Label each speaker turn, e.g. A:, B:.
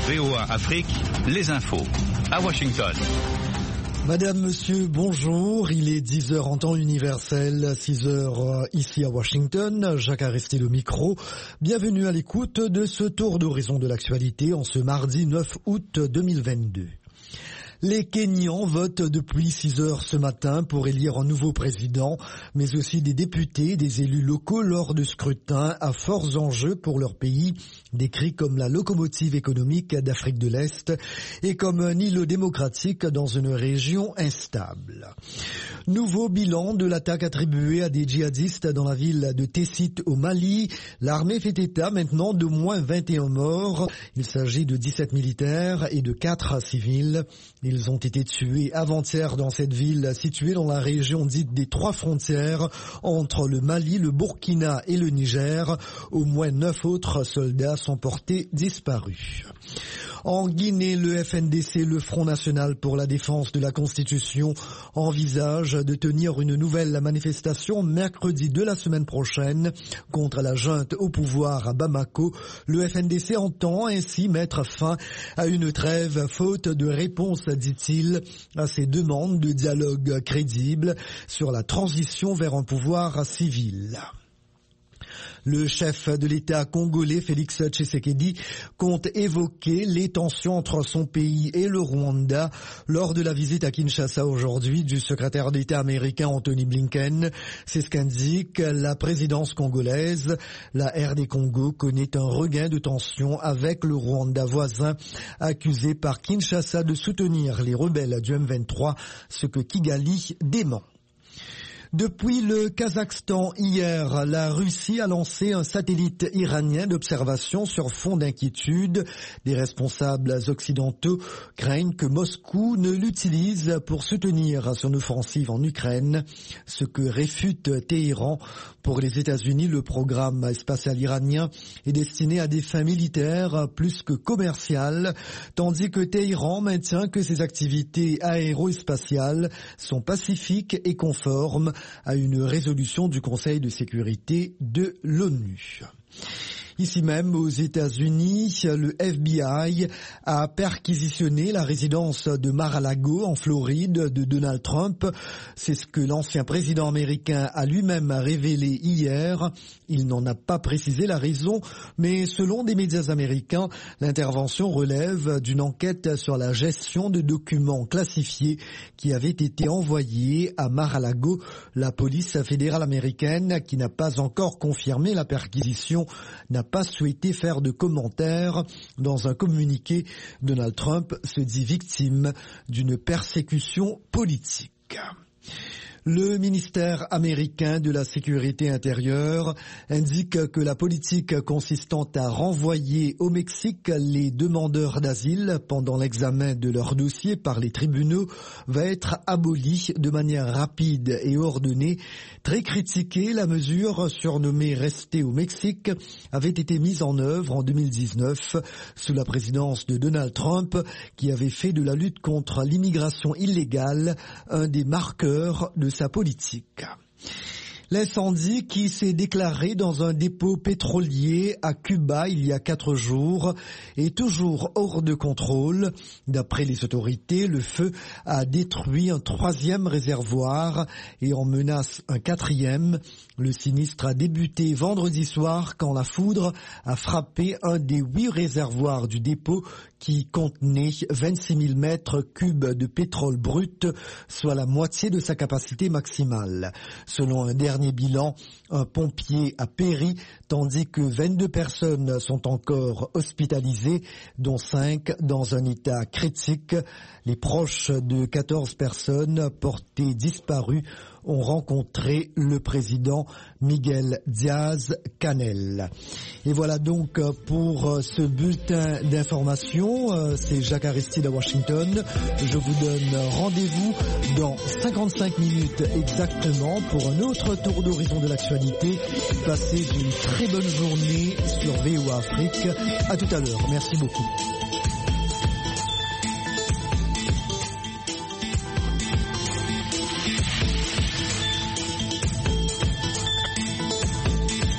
A: VOA Afrique, les infos à Washington.
B: Madame, monsieur, bonjour. Il est 10h en temps universel, 6h ici à Washington. Jacques Aristide au micro. Bienvenue à l'écoute de ce tour d'horizon de l'actualité en ce mardi 9 août 2022. Les Kenyans votent depuis 6 heures ce matin pour élire un nouveau président, mais aussi des députés, des élus locaux lors de scrutins à forts enjeux pour leur pays, décrit comme la locomotive économique d'Afrique de l'Est et comme un îlot démocratique dans une région instable. Nouveau bilan de l'attaque attribuée à des djihadistes dans la ville de Tessit au Mali. L'armée fait état maintenant d'au moins 21 morts. Il s'agit de 17 militaires et de 4 civils. Ils ont été tués avant-hier dans cette ville située dans la région dite des 3 frontières entre le Mali, le Burkina et le Niger. Au moins 9 autres soldats sont portés disparus. En Guinée, le FNDC, le Front National pour la défense de la Constitution, envisage de tenir une nouvelle manifestation mercredi de la semaine prochaine contre la junte au pouvoir à Bamako. Le FNDC entend ainsi mettre fin à une trêve faute de réponse, dit-il, à ses demandes de dialogue crédible sur la transition vers un pouvoir civil. Le chef de l'État congolais, Félix Tshisekedi, compte évoquer les tensions entre son pays et le Rwanda lors de la visite à Kinshasa aujourd'hui du secrétaire d'État américain Anthony Blinken. C'est ce qu'indique la présidence congolaise. La RD Congo connaît un regain de tensions avec le Rwanda voisin, accusé par Kinshasa de soutenir les rebelles du M23, ce que Kigali dément. Depuis le Kazakhstan hier, la Russie a lancé un satellite iranien d'observation sur fond d'inquiétude. Des responsables occidentaux craignent que Moscou ne l'utilise pour soutenir son offensive en Ukraine, ce que réfute Téhéran. Pour les États-Unis, le programme spatial iranien est destiné à des fins militaires plus que commerciales, tandis que Téhéran maintient que ses activités aérospatiales sont pacifiques et conformes à une résolution du Conseil de sécurité de l'ONU. Ici même, aux États-Unis, le FBI a perquisitionné la résidence de Mar-a-Lago, en Floride, de Donald Trump. C'est ce que l'ancien président américain a lui-même révélé hier. Il n'en a pas précisé la raison, mais selon des médias américains, l'intervention relève d'une enquête sur la gestion de documents classifiés qui avaient été envoyés à Mar-a-Lago. La police fédérale américaine, qui n'a pas encore confirmé la perquisition, n'a pas souhaité faire de commentaires. Dans un communiqué, Donald Trump se dit victime d'une persécution politique. Le ministère américain de la Sécurité intérieure indique que la politique consistant à renvoyer au Mexique les demandeurs d'asile pendant l'examen de leur dossier par les tribunaux va être abolie de manière rapide et ordonnée. Très critiquée, la mesure surnommée « Rester au Mexique » avait été mise en œuvre en 2019 sous la présidence de Donald Trump, qui avait fait de la lutte contre l'immigration illégale un des marqueurs de sa politique. L'incendie qui s'est déclaré dans un dépôt pétrolier à Cuba il y a 4 jours est toujours hors de contrôle. D'après les autorités, le feu a détruit un 3e réservoir et en menace un 4e. Le sinistre a débuté vendredi soir quand la foudre a frappé un des 8 réservoirs du dépôt qui contenait 26 000 mètres cubes de pétrole brut, soit la moitié de sa capacité maximale. Selon un dernier bilan, un pompier a péri, tandis que 22 personnes sont encore hospitalisées, dont 5 dans un état critique. Les proches de 14 personnes portées disparues ont rencontré le président Miguel Diaz-Canel. Et voilà donc pour ce bulletin d'information. C'est Jacques Aristide à Washington. Je vous donne rendez-vous dans 55 minutes exactement pour un autre tour d'horizon de l'actualité. Passez une très bonne journée sur VOA Afrique. À tout à l'heure. Merci beaucoup.